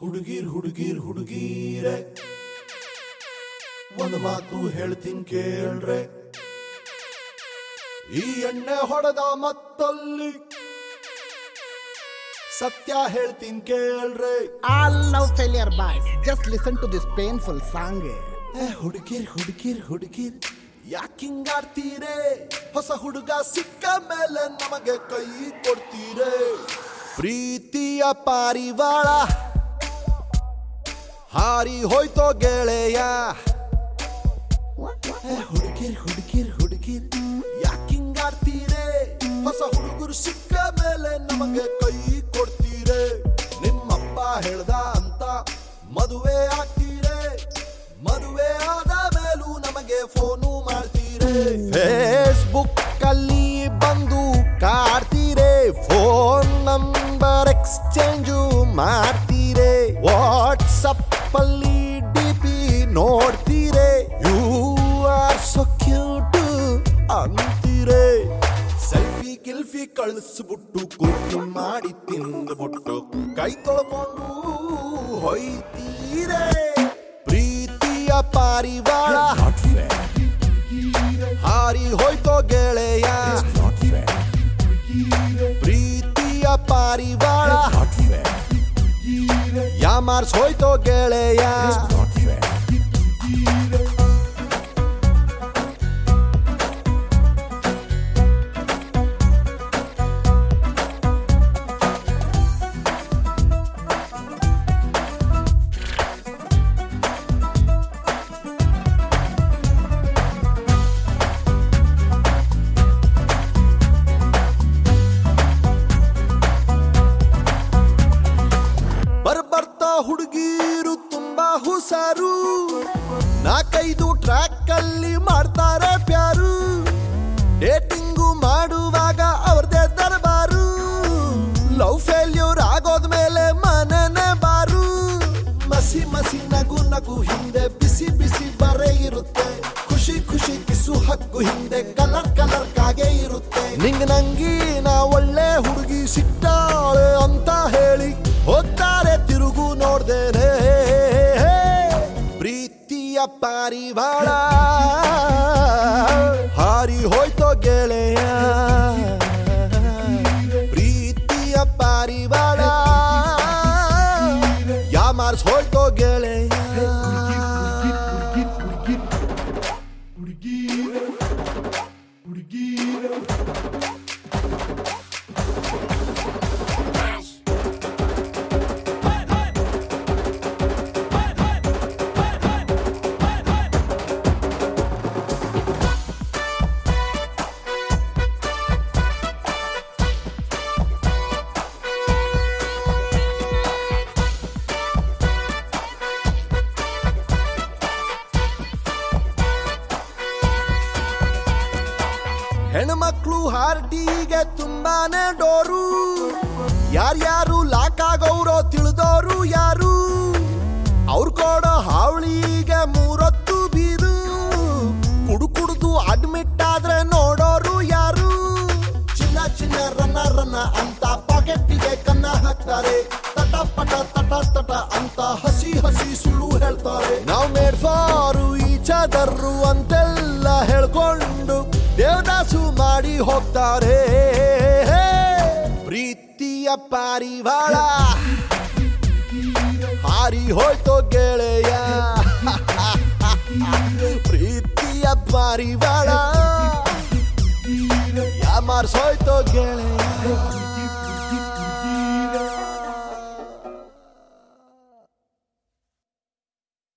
ಹುಡುಗೀರೆ ಒಂದು ಮಾತು ಹೇಳ್ತೀನಿ ಕೇಳ್ರೆ, ಈ ಎಣ್ಣೆ ಹೊಡೆದ ಮತ್ತಲ್ಲಿ ಸತ್ಯ ಹೇಳ್ತೀನಿ ಕೇಳ್ರೆ. All love failure boys, just listen to this painful song. ಹುಡುಗೀರ್ ಯಾಕಿಂಗಾಡ್ತೀರೆ? ಹೊಸ ಹುಡುಗ ಸಿಕ್ಕ ಮೇಲೆ ನಮಗೆ ಕೈ ಕೊಡ್ತೀರೆ. ಪ್ರೀತಿಯ ಪಾರಿವಾಳ ಹಾರಿ ಹೋಯ್ತೋ ಗೆಳೆಯ. ಹುಡುಗೀರ್ ಯಾಕಿಂಗಾಡ್ತೀರೆ? ಹೊಸ ಹುಡುಗರು ಸಿಕ್ಕ ಮೇಲೆ ನಮಗೆ ಕೈ ಕೊಡ್ತೀರೆ. ನಿಮ್ಮಪ್ಪ ಹೇಳ್ದ ಅಂತ ಮದುವೆ ಆಗ್ತೀರೆ, ಮದುವೆ ಆದ ಮೇಲೂ ನಮಗೆ ಫೋನು ಮಾಡ್ತೀರೆ. ಫೇಸ್ಬುಕ್ ಅಲ್ಲಿ ಬಂದು ಕಾಡ್ತೀರೆ, ಫೋನ್ ನಂಬರ್ ಎಕ್ಸ್ಚೇಂಜು ಮಾಡ್ತೀರೆ. ವಾಟ್ಸಪ್ ಅಲ್ಲಿ ಡಿಪಿ ನೋಡ್ತೀರೆ, ಯು ಆರ್ ಸೋ ಕ್ಯೂಟ್ ಅಂತೀರೆ. ಸೆಲ್ಫಿ ಗಿಲ್ಫಿ ಕಳಿಸ್ಬಿಟ್ಟು ಕುರ್ಕಿ ಮಾಡಿ ತಿಂದ್ಬಿಟ್ಟು ಕೈ ತೊಳ್ಕೊಂಡು ಹೊಯ್ತೀರೆ. ಪ್ರೀತಿಯ ಪಾರಿವಾಳ ಹಾರಿ ಹೋಯ್ತೋ ಗೆಳೆಯ. ಪ್ರೀತಿಯ ಪಾರಿವಾಳ ಯಾಮಾರ್ಸ್ ಹೋಯ್ತೋ ಗೆಳೆಯ. ಹುಡುಗೀರು ತುಂಬಾ ಹುಷಾರು, 4-5 ಟ್ರ್ಯಾಕ್ ಅಲ್ಲಿ ಮಾಡ್ತಾರೆ ಪ್ಯಾರು. ಡೇಟಿಂಗು ಮಾಡುವಾಗ ಅವ್ರದೇ ದರ್ಬಾರು, ಲವ್ ಫೇಲ್ಯೂರ್ ಆಗೋದ್ಮೇಲೆ ಮನೆನೆ ಬಾರು. ಮಸಿ ನಗು ಹಿಂದೆ ಬಿಸಿ ಬರೆ ಇರುತ್ತೆ, ಖುಷಿ ಕಿಸು ಹಕ್ಕು ಹಿಂದೆ ಕಲರ್ ಕಾಗೆ ಇರುತ್ತೆ. ನಂಗೀನ ಒಳ್ಳೆ ಹುಡುಗಿ ಸಿಕ್ತಾಳೆ ಅಂತ ಹೇಳಿ ಹೋಗ್ತಾರೆ ತಿರುಗು ನೋಡ್ದೇನೆ. ಪ್ರೀತಿಯ ಪಾರಿವಾಳ ಹಾರಿ ಹೋಯ್ತೋ ಗೆಳೆಯ. ಪ್ರೀತಿಯ ಪಾರಿವಾಳ ಯಾಮಾರ್ಸ್ ಹೋಯ್ತೋ ಗೆಳೆಯ. ಹೆಣ್ಮಕ್ಳು ಹಾರ್ಟಿಗೆ ತುಂಬಾನೇ ಡೋರು, ಯಾರ್ಯಾರು ಲಾಕ್ ಆಗೋರೋ ತಿಳಿದೋರು ಯಾರು. ಅವ್ರು ಕೊಡೋ ಹಾವಳಿಗೆ 3 ಹೊತ್ತು ಬೀರು, ಕುಡ್ದು ಅಡ್ಮಿಟ್ ಆದ್ರೆ ನೋಡೋರು ಯಾರು. ಚಿನ್ನ ರನ್ನ ಅಂತ ಪಾಕೆಟ್ಗೆ ಕನ್ನ ಹಾಕ್ತಾರೆ, ತಟ ಅಂತ ಹಸಿ ಸುಳ್ಳು ಹೇಳ್ತಾರೆ. ನಾವು ಮೇಡ್ ಫಾರು ಈಚ್ ಅದರ್ ಅಂತೆಲ್ಲ ಹೇಳ್ಕೊಂಡು ದೇವದಾಸು ಮಾಡಿ ಹೋಗ್ತಾರೆ. ಪ್ರೀತಿಯ ಪಾರಿವಾಳ ಹಾರಿ ಹೋಯ್ತೋ ಗೆಳೆಯ. ಪ್ರೀತಿಯ ಪಾರಿವಾಳ ಯಾಮಾರ್ಸ್ ಹೋಯ್ತೋ ಗೆಳೆಯ.